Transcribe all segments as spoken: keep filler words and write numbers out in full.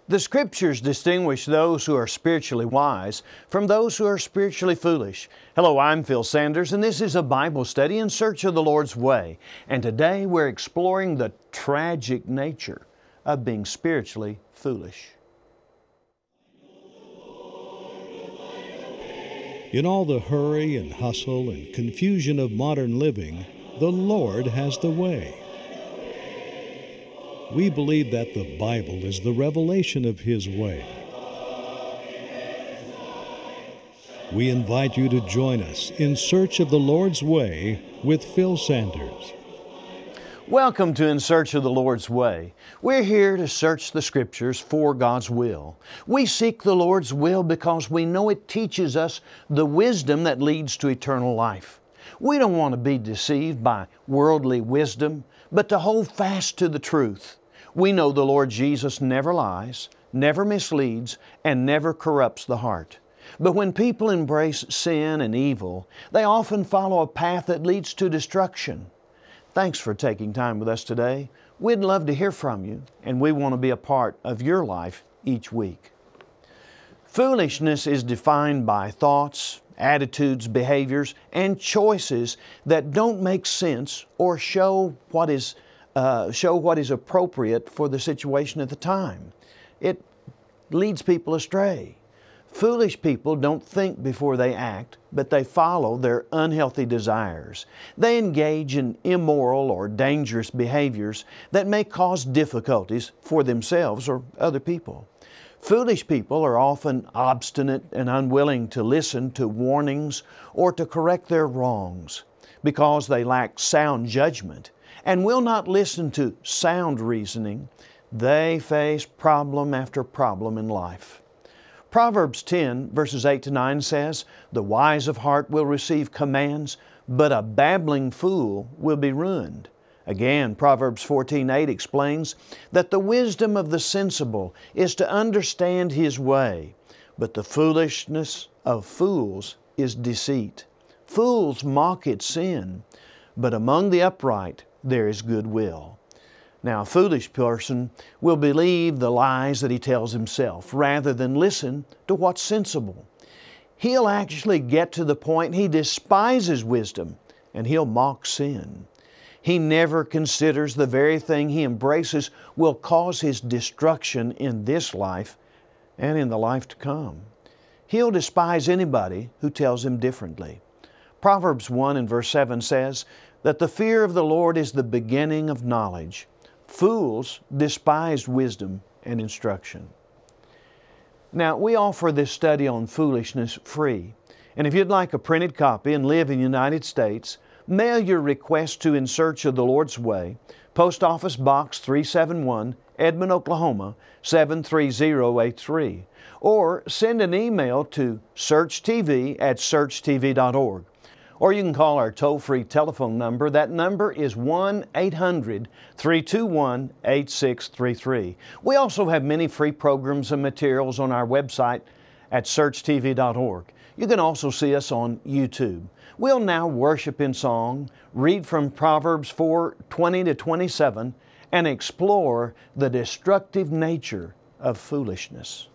The Scriptures distinguish those who are spiritually wise from those who are spiritually foolish. Hello, I'm Phil Sanders, and this is a Bible study in search of the Lord's way. And today we're exploring the tragic nature of being spiritually foolish. In all the hurry and hustle and confusion of modern living, the Lord has the way. We believe that the Bible is the revelation of His way. We invite you to join us in search of the Lord's way with Phil Sanders. Welcome to In Search of the Lord's Way. We're here to search the Scriptures for God's will. We seek the Lord's will because we know it teaches us the wisdom that leads to eternal life. We don't want to be deceived by worldly wisdom, but to hold fast to the truth. We know the Lord Jesus never lies, never misleads, and never corrupts the heart. But when people embrace sin and evil, they often follow a path that leads to destruction. Thanks for taking time with us today. We'd love to hear from you, and we want to be a part of your life each week. Foolishness is defined by thoughts, attitudes, behaviors, and choices that don't make sense or show what is uh, show what is appropriate for the situation at the time. It leads people astray. Foolish people don't think before they act, but they follow their unhealthy desires. They engage in immoral or dangerous behaviors that may cause difficulties for themselves or other people. Foolish people are often obstinate and unwilling to listen to warnings or to correct their wrongs because they lack sound judgment and will not listen to sound reasoning. They face problem after problem in life. Proverbs ten, verses eight to nine says, "The wise of heart will receive commands, but a babbling fool will be ruined." Again, Proverbs fourteen eight explains that the wisdom of the sensible is to understand his way, but the foolishness of fools is deceit. Fools mock at sin, but among the upright there is goodwill. Now, a foolish person will believe the lies that he tells himself rather than listen to what's sensible. He'll actually get to the point he despises wisdom and he'll mock sin. He never considers the very thing he embraces will cause his destruction in this life and in the life to come. He'll despise anybody who tells him differently. Proverbs one and verse seven says that the fear of the Lord is the beginning of knowledge. Fools despise wisdom and instruction. Now, we offer this study on foolishness free. And if you'd like a printed copy and live in the United States, mail your request to In Search of the Lord's Way, Post Office Box three seventy-one, Edmond, Oklahoma, seven three zero eight three. Or send an email to search t v at search t v dot org. Or you can call our toll-free telephone number. That number is one eight hundred, three two one, eight six three three. We also have many free programs and materials on our website at search t v dot org. You can also see us on YouTube. We'll now worship in song, read from Proverbs four twenty to twenty-seven, and explore the destructive nature of foolishness.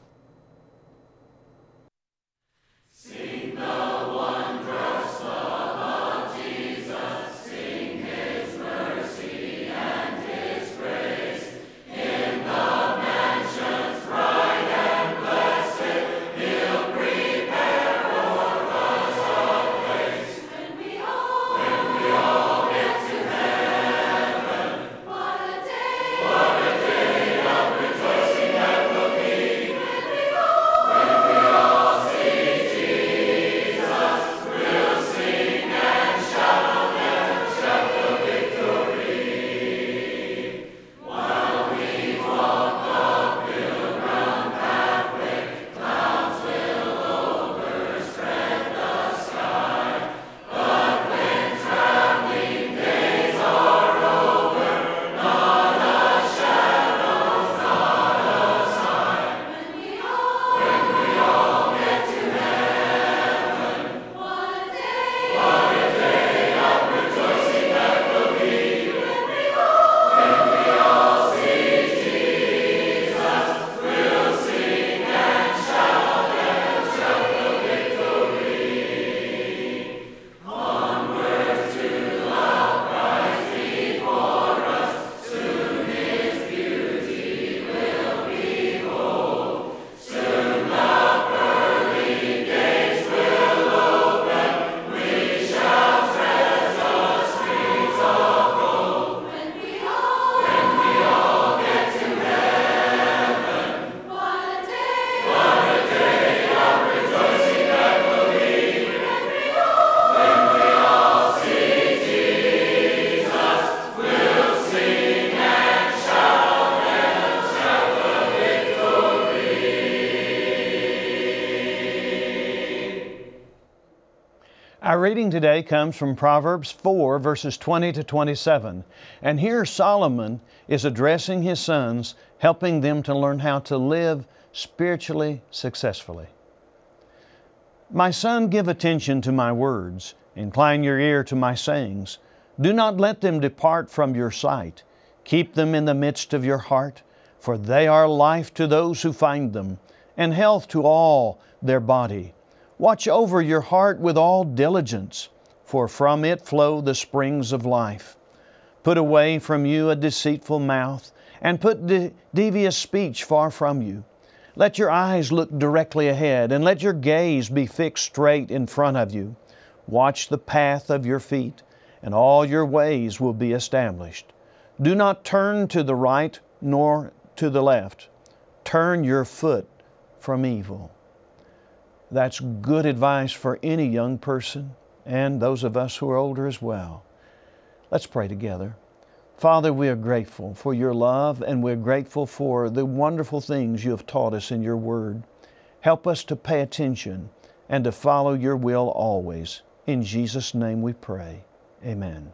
Our reading today comes from Proverbs four, verses twenty to twenty-seven. And here Solomon is addressing his sons, helping them to learn how to live spiritually successfully. My son, give attention to my words. Incline your ear to my sayings. Do not let them depart from your sight. Keep them in the midst of your heart, for they are life to those who find them, and health to all their body. Watch over your heart with all diligence, for from it flow the springs of life. Put away from you a deceitful mouth, and put de- devious speech far from you. Let your eyes look directly ahead, and let your gaze be fixed straight in front of you. Watch the path of your feet, and all your ways will be established. Do not turn to the right nor to the left. Turn your foot from evil. That's good advice for any young person and those of us who are older as well. Let's pray together. Father, we are grateful for your love, and we're grateful for the wonderful things you have taught us in your word. Help us to pay attention and to follow your will always. In Jesus' name we pray. Amen.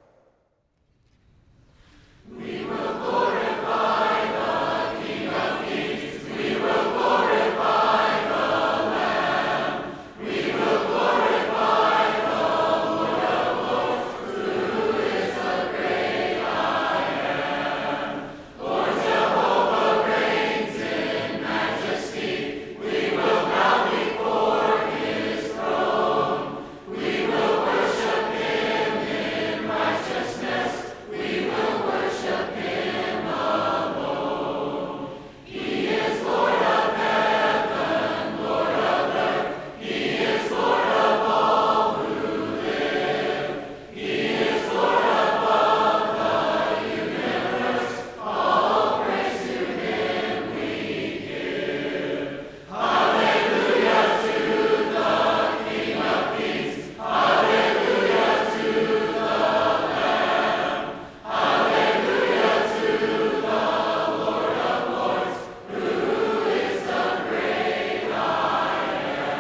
We will glorify the King of Kings. We will glorify the Lamb. We will glorify the Lord of Lords, who is the great I am. Lord Jehovah reigns in majesty. We will bow before His throne. We will worship Him in righteousness. We will worship Him alone. He is Lord of heaven, Lord of earth. He is Lord of all who live. He is Lord above the universe. All praise to Him we give. Hallelujah to the King of Kings. Hallelujah to the Lamb. Hallelujah to the Lord of Lords, who is the great I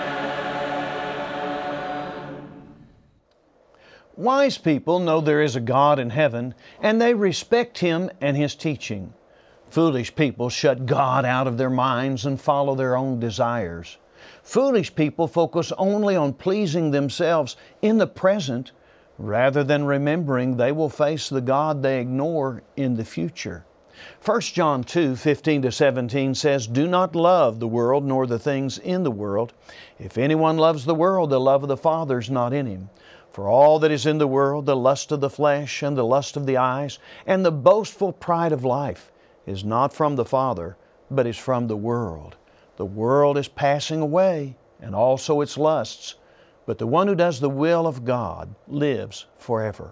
am. Wise people know there is a God in heaven, and they respect Him and His teaching. Foolish people shut God out of their minds and follow their own desires. Foolish people focus only on pleasing themselves in the present, rather than remembering they will face the God they ignore in the future. First John two, fifteen to seventeen says, Do not love the world nor the things in the world. If anyone loves the world, the love of the Father is not in him. For all that is in the world, the lust of the flesh and the lust of the eyes and the boastful pride of life is not from the Father, but is from the world. The world is passing away, and also its lusts, but the one who does the will of God lives forever.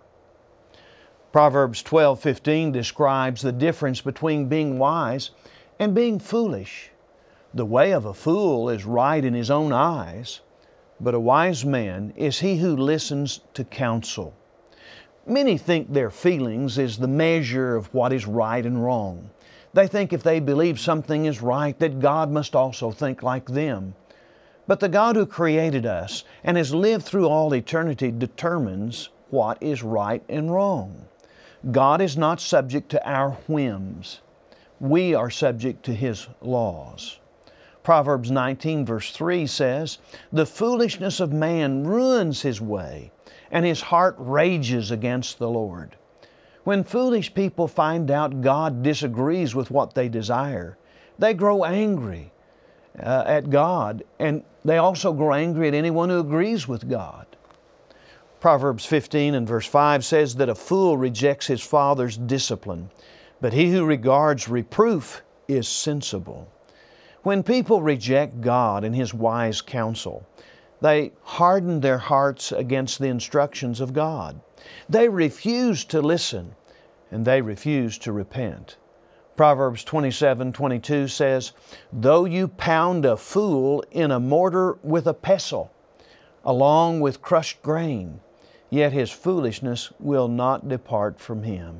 Proverbs twelve fifteen describes the difference between being wise and being foolish. The way of a fool is right in his own eyes, but a wise man is he who listens to counsel. Many think their feelings is the measure of what is right and wrong. They think if they believe something is right, that God must also think like them. But the God who created us and has lived through all eternity determines what is right and wrong. God is not subject to our whims. We are subject to His laws. Proverbs nineteen verse three says, The foolishness of man ruins his way, and his heart rages against the Lord. When foolish people find out God disagrees with what they desire, they grow angry uh, at God, and they also grow angry at anyone who agrees with God. Proverbs fifteen and verse five says that a fool rejects his father's discipline, but he who regards reproof is sensible. When people reject God and His wise counsel, they harden their hearts against the instructions of God. They refuse to listen, and they refuse to repent. Proverbs twenty-seven twenty-two says, Though you pound a fool in a mortar with a pestle, along with crushed grain, yet his foolishness will not depart from him.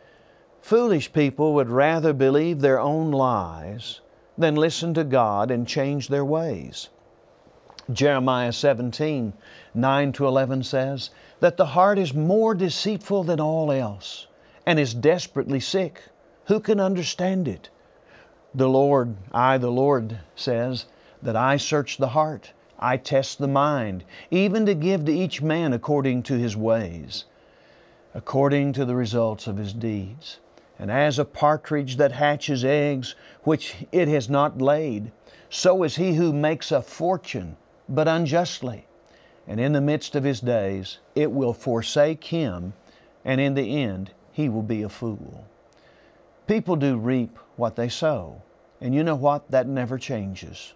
Foolish people would rather believe their own lies than listen to God and change their ways. Jeremiah seventeen, nine to eleven says that the heart is more deceitful than all else and is desperately sick. Who can understand it? The Lord, I, the Lord, says that I search the heart, I test the mind, even to give to each man according to his ways, according to the results of his deeds. And as a partridge that hatches eggs which it has not laid, so is he who makes a fortune, but unjustly. And in the midst of his days it will forsake him, and in the end he will be a fool. People do reap what they sow, and you know what? That never changes.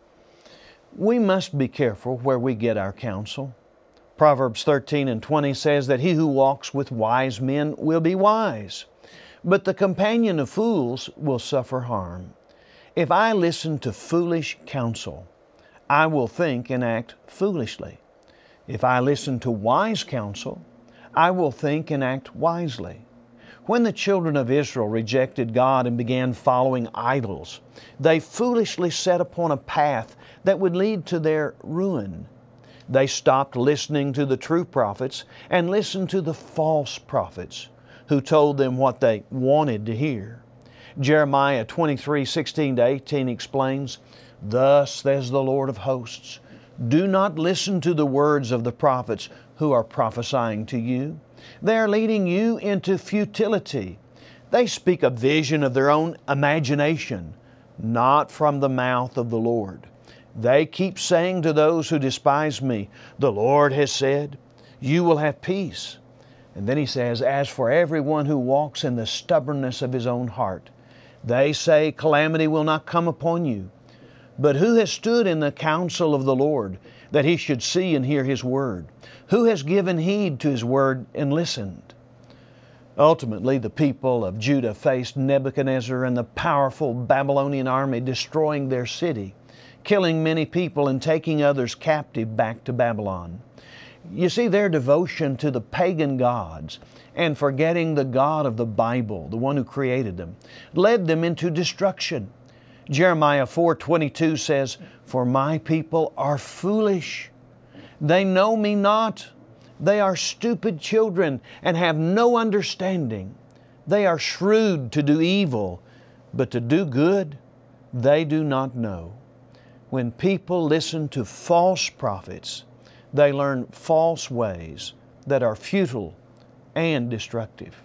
We must be careful where we get our counsel. Proverbs thirteen and twenty says that he who walks with wise men will be wise, but the companion of fools will suffer harm. If I listen to foolish counsel, I will think and act foolishly. If I listen to wise counsel, I will think and act wisely. When the children of Israel rejected God and began following idols, they foolishly set upon a path that would lead to their ruin. They stopped listening to the true prophets and listened to the false prophets who told them what they wanted to hear. Jeremiah twenty-three, sixteen to eighteen explains, "Thus says the Lord of hosts, do not listen to the words of the prophets who are prophesying to you. They are leading you into futility. They speak a vision of their own imagination, not from the mouth of the Lord. They keep saying to those who despise me, the Lord has said, you will have peace." And then He says, "As for everyone who walks in the stubbornness of his own heart, they say calamity will not come upon you. But who has stood in the counsel of the Lord, that He should see and hear His word? Who has given heed to His word and listened?" Ultimately, the people of Judah faced Nebuchadnezzar and the powerful Babylonian army destroying their city, killing many people and taking others captive back to Babylon. You see, their devotion to the pagan gods and forgetting the God of the Bible, the one who created them, led them into destruction. Jeremiah four twenty-two says, "For my people are foolish. They know me not. They are stupid children and have no understanding. They are shrewd to do evil, but to do good they do not know." When people listen to false prophets, they learn false ways that are futile and destructive.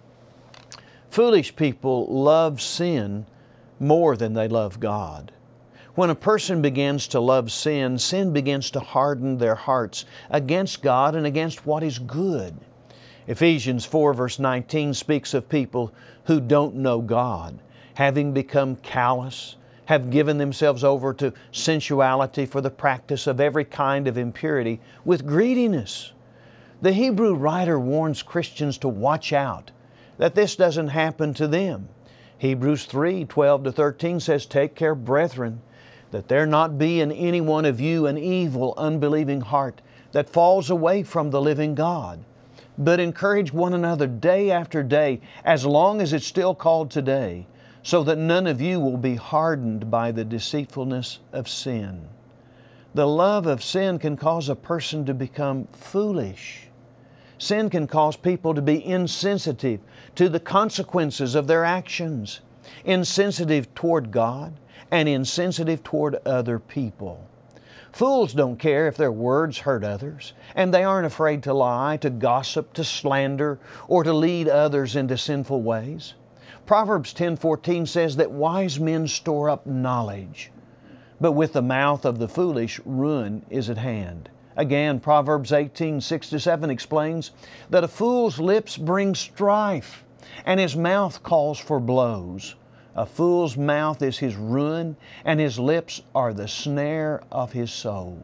Foolish people love sin more than they love God. When a person begins to love sin, sin begins to harden their hearts against God and against what is good. Ephesians four verse nineteen speaks of people who don't know God, having become callous, have given themselves over to sensuality for the practice of every kind of impurity with greediness. The Hebrew writer warns Christians to watch out that this doesn't happen to them. Hebrews three twelve to thirteen says, "Take care, brethren, that there not be in any one of you an evil, unbelieving heart that falls away from the living God. But encourage one another day after day, as long as it's still called today, so that none of you will be hardened by the deceitfulness of sin." The love of sin can cause a person to become foolish. Sin can cause people to be insensitive to the consequences of their actions, insensitive toward God, and insensitive toward other people. Fools don't care if their words hurt others, and they aren't afraid to lie, to gossip, to slander, or to lead others into sinful ways. Proverbs ten fourteen says that wise men store up knowledge, but with the mouth of the foolish ruin is at hand. Again, Proverbs eighteen six to seven explains that a fool's lips bring strife, and his mouth calls for blows. A fool's mouth is his ruin, and his lips are the snare of his soul.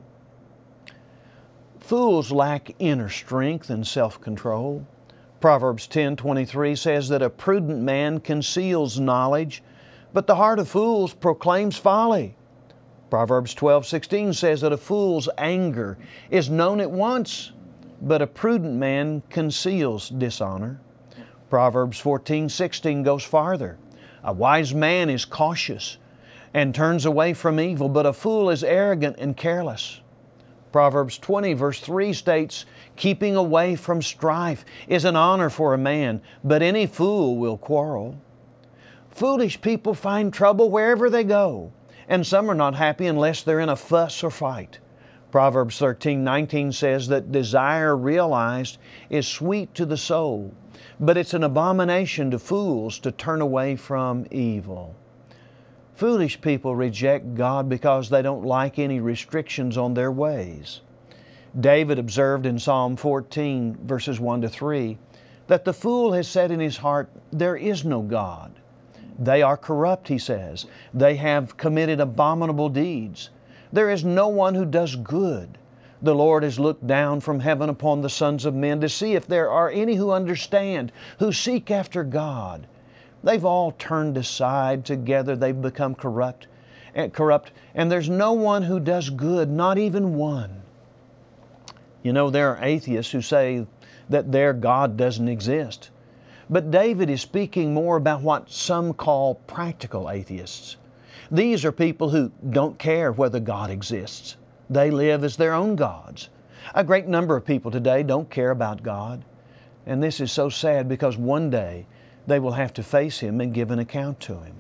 Fools lack inner strength and self-control. Proverbs ten twenty-three says that a prudent man conceals knowledge, but the heart of fools proclaims folly. Proverbs twelve sixteen says that a fool's anger is known at once, but a prudent man conceals dishonor. Proverbs fourteen sixteen goes farther. A wise man is cautious and turns away from evil, but a fool is arrogant and careless. Proverbs twenty verse three states, keeping away from strife is an honor for a man, but any fool will quarrel. Foolish people find trouble wherever they go, and some are not happy unless they're in a fuss or fight. Proverbs thirteen nineteen says that desire realized is sweet to the soul, but it's an abomination to fools to turn away from evil. Foolish people reject God because they don't like any restrictions on their ways. David observed in Psalm fourteen, verses one to three, that the fool has said in his heart, "There is no God." They are corrupt, he says. They have committed abominable deeds. There is no one who does good. The Lord has looked down from heaven upon the sons of men to see if there are any who understand, who seek after God. They've all turned aside together. They've become corrupt, and corrupt, and there's no one who does good, not even one. You know, there are atheists who say that their God doesn't exist. But David is speaking more about what some call practical atheists. These are people who don't care whether God exists. They live as their own gods. A great number of people today don't care about God. And this is so sad because one day they will have to face Him and give an account to Him.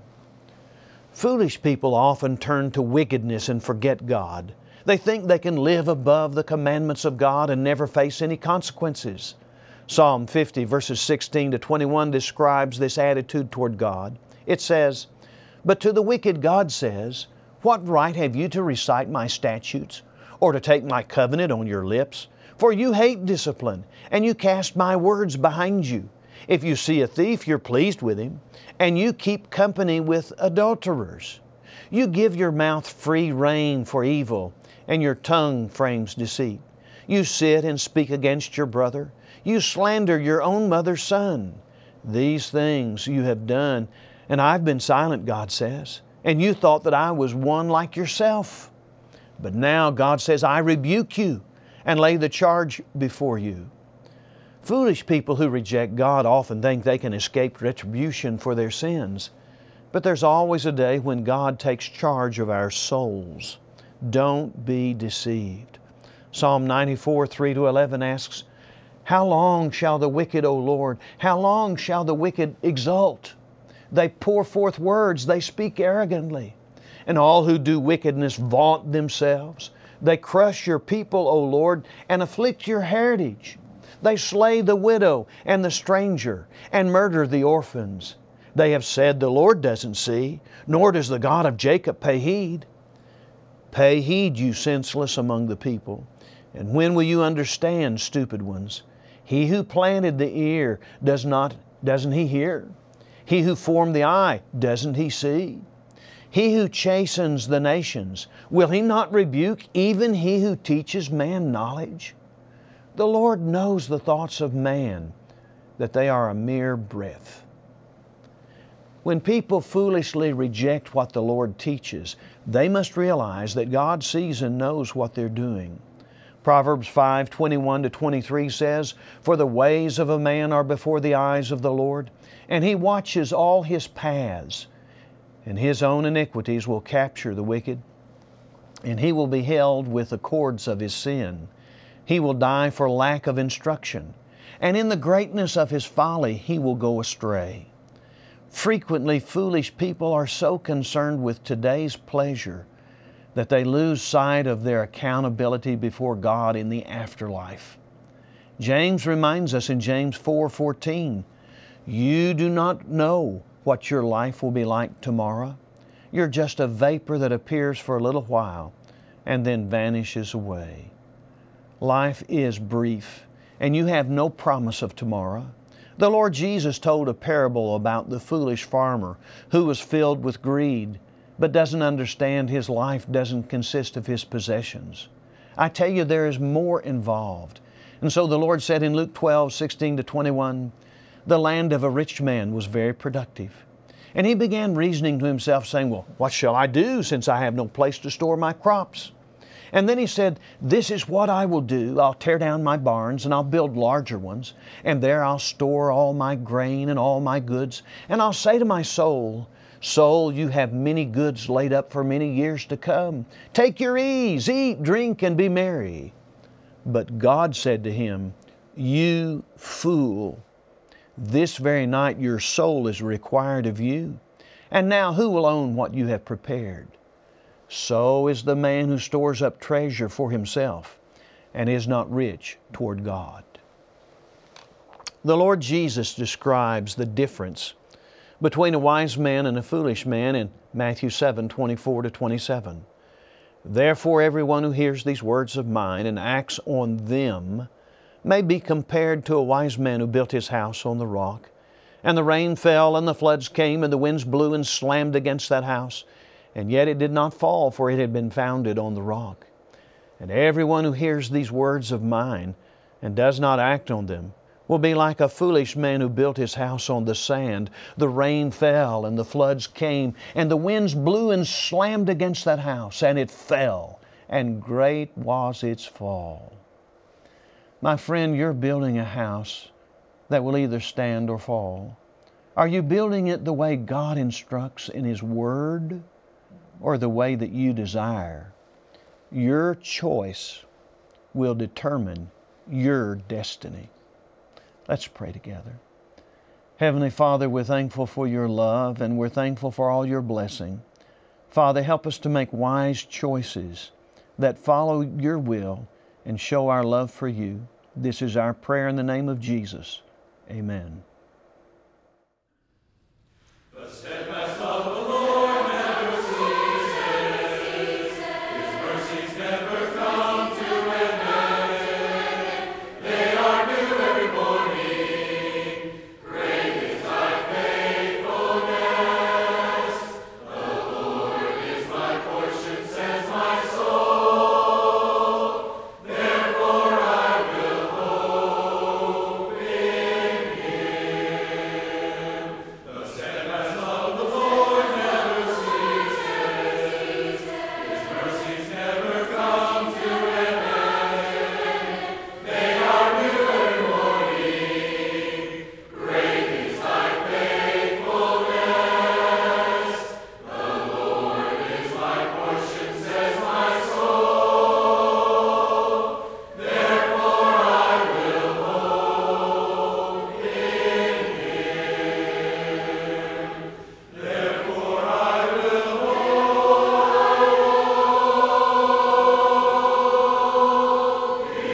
Foolish people often turn to wickedness and forget God. They think they can live above the commandments of God and never face any consequences. Psalm fifty verses sixteen to twenty-one describes this attitude toward God. It says, "But to the wicked God says, what right have you to recite my statutes, or to take my covenant on your lips? For you hate discipline, and you cast my words behind you. If you see a thief, you're pleased with him, and you keep company with adulterers. You give your mouth free rein for evil, and your tongue frames deceit. You sit and speak against your brother. You slander your own mother's son. These things you have done, and I've been silent," God says, "and you thought that I was one like yourself. But now," God says, "I rebuke you and lay the charge before you." Foolish people who reject God often think they can escape retribution for their sins. But there's always a day when God takes charge of our souls. Don't be deceived. Psalm ninety-four, three to eleven asks, "How long shall the wicked, O Lord, how long shall the wicked exult? They pour forth words, they speak arrogantly. And all who do wickedness vaunt themselves. They crush your people, O Lord, and afflict your heritage. They slay the widow and the stranger, and murder the orphans. They have said, the Lord doesn't see, nor does the God of Jacob pay heed. Pay heed, you senseless among the people. And when will you understand, stupid ones? He who planted the ear, does not, doesn't He hear? He who formed the eye, doesn't He see? He who chastens the nations, will He not rebuke even He who teaches man knowledge? The Lord knows the thoughts of man, that they are a mere breath." When people foolishly reject what the Lord teaches, they must realize that God sees and knows what they're doing. Proverbs five, twenty-one to twenty-three says, "For the ways of a man are before the eyes of the Lord, and He watches all his paths. And His own iniquities will capture the wicked, and he will be held with the cords of his sin. He will die for lack of instruction, and in the greatness of his folly he will go astray." Frequently, foolish people are so concerned with today's pleasure that they lose sight of their accountability before God in the afterlife. James reminds us in James four fourteen, "You do not know what your life will be like tomorrow. You're just a vapor that appears for a little while and then vanishes away." Life is brief, and you have no promise of tomorrow. The Lord Jesus told a parable about the foolish farmer who was filled with greed, but doesn't understand his life doesn't consist of his possessions. I tell you, there is more involved. And so the Lord said in Luke twelve, sixteen to twenty-one, "The land of a rich man was very productive. And he began reasoning to himself, saying, well, what shall I do since I have no place to store my crops? And then he said, this is what I will do. I'll tear down my barns and I'll build larger ones. And there I'll store all my grain and all my goods. And I'll say to my soul, Soul, you have many goods laid up for many years to come. Take your ease, eat, drink, and be merry. But God said to him, You fool, this very night your soul is required of you. And now who will own what you have prepared? So is the man who stores up treasure for himself and is not rich toward God. The Lord Jesus describes the difference between a wise man and a foolish man in Matthew seven, twenty-four to twenty-seven. Therefore everyone who hears these words of mine and acts on them may be compared to a wise man who built his house on the rock. And the rain fell, and the floods came, and the winds blew and slammed against that house. And yet it did not fall, for it had been founded on the rock. And everyone who hears these words of mine and does not act on them will be like a foolish man who built his house on the sand. The rain fell, and the floods came, and the winds blew and slammed against that house, and it fell, and great was its fall. My friend, you're building a house that will either stand or fall. Are you building it the way God instructs in His Word, or the way that you desire? Your choice will determine your destiny. Let's pray together. Heavenly Father, we're thankful for Your love, and we're thankful for all Your blessing. Father, help us to make wise choices that follow Your will and show our love for You. This is our prayer in the name of Jesus. Amen. The steadfast love of the Lord never ceases. His mercies never come to an end. They are new every morning. Great is thy faithfulness. The Lord is my portion, says my soul. Therefore I will hope in Him. The steadfast love of the Lord never ceases. His mercies never come to an end. They are new every morning. Great is thy faithfulness. The Lord is my portion, says my soul. Therefore I will hope in Him. Therefore I will hope in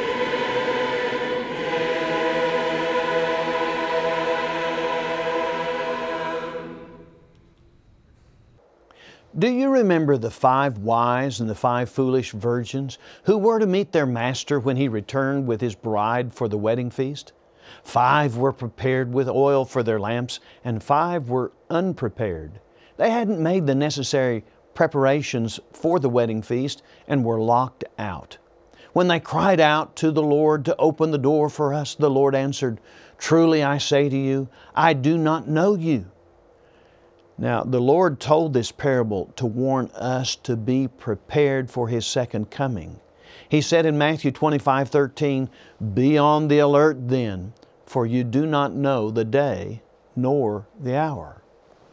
Do you remember the five wise and the five foolish virgins who were to meet their master when he returned with his bride for the wedding feast? Five were prepared with oil for their lamps, and five were unprepared. They hadn't made the necessary preparations for the wedding feast and were locked out. When they cried out to the Lord to open the door for us, the Lord answered, Truly I say to you, I do not know you. Now, the Lord told this parable to warn us to be prepared for His second coming. He said in Matthew twenty-five, thirteen, Be on the alert then, for you do not know the day nor the hour.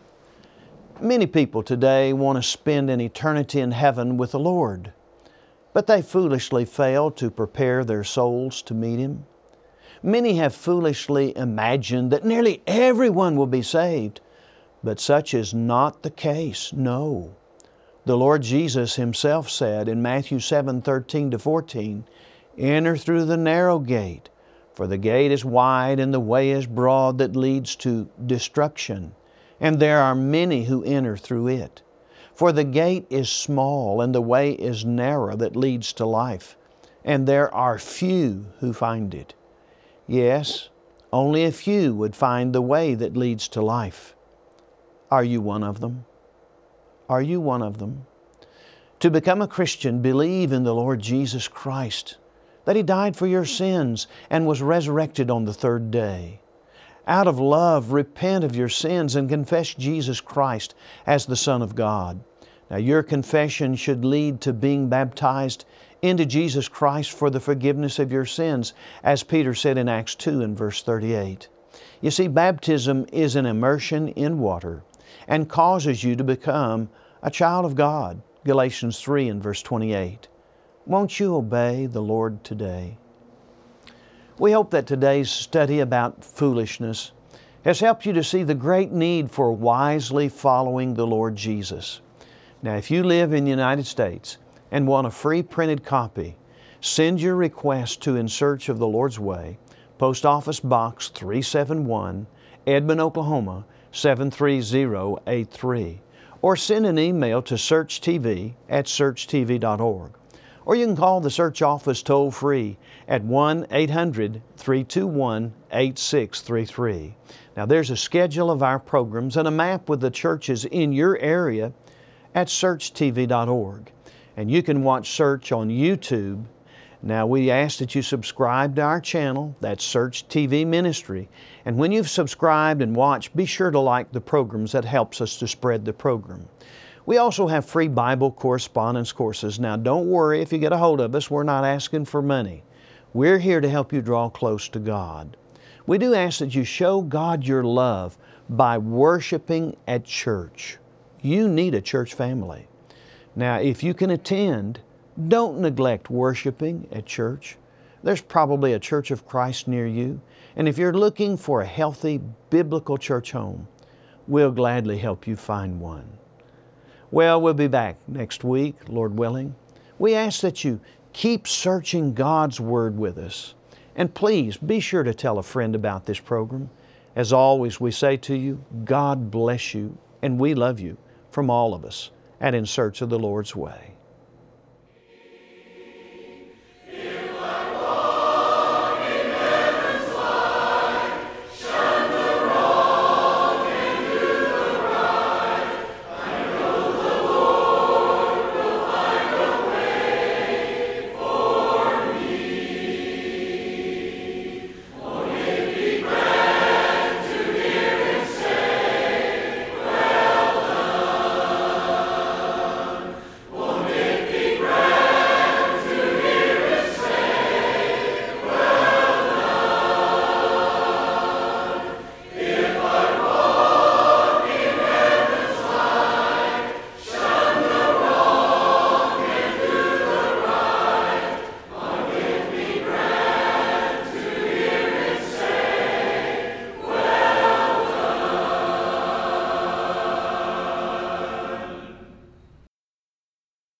Many people today want to spend an eternity in heaven with the Lord, but they foolishly fail to prepare their souls to meet Him. Many have foolishly imagined that nearly everyone will be saved, but such is not the case, no. The Lord Jesus Himself said in Matthew seven, thirteen to fourteen, Enter through the narrow gate, for the gate is wide and the way is broad that leads to destruction, and there are many who enter through it. For the gate is small and the way is narrow that leads to life, and there are few who find it. Yes, only a few would find the way that leads to life. Are you one of them? Are you one of them? To become a Christian, believe in the Lord Jesus Christ, that He died for your sins and was resurrected on the third day. Out of love, repent of your sins and confess Jesus Christ as the Son of God. Now, your confession should lead to being baptized into Jesus Christ for the forgiveness of your sins, as Peter said in Acts two and verse thirty-eight. You see, baptism is an immersion in water. and causes you to become a child of God. Galatians three and verse twenty-eight. Won't you obey the Lord today? We hope that today's study about foolishness has helped you to see the great need for wisely following the Lord Jesus. Now, if you live in the United States and want a free printed copy, send your request to In Search of the Lord's Way, Post Office Box three seventy-one, Edmond, Oklahoma, seven three zero eight three, or send an email to search T V at search T V dot org. Or you can call the Search office toll-free at one eight hundred, three two one, eight six three three. Now, there's a schedule of our programs and a map with the churches in your area at search T V dot org. And you can watch Search on YouTube. Now, we ask that you subscribe to our channel, that's Search T V Ministry. And when you've subscribed and watched, be sure to like the programs. That helps us to spread the program. We also have free Bible correspondence courses. Now, don't worry if you get a hold of us. We're not asking for money. We're here to help you draw close to God. We do ask that you show God your love by worshiping at church. You need a church family. Now, if you can attend, don't neglect worshiping at church. There's probably a Church of Christ near you. And if you're looking for a healthy, biblical church home, we'll gladly help you find one. Well, we'll be back next week, Lord willing. We ask that you keep searching God's Word with us. And please be sure to tell a friend about this program. As always, we say to you, God bless you, and we love you from all of us at In Search of the Lord's Way.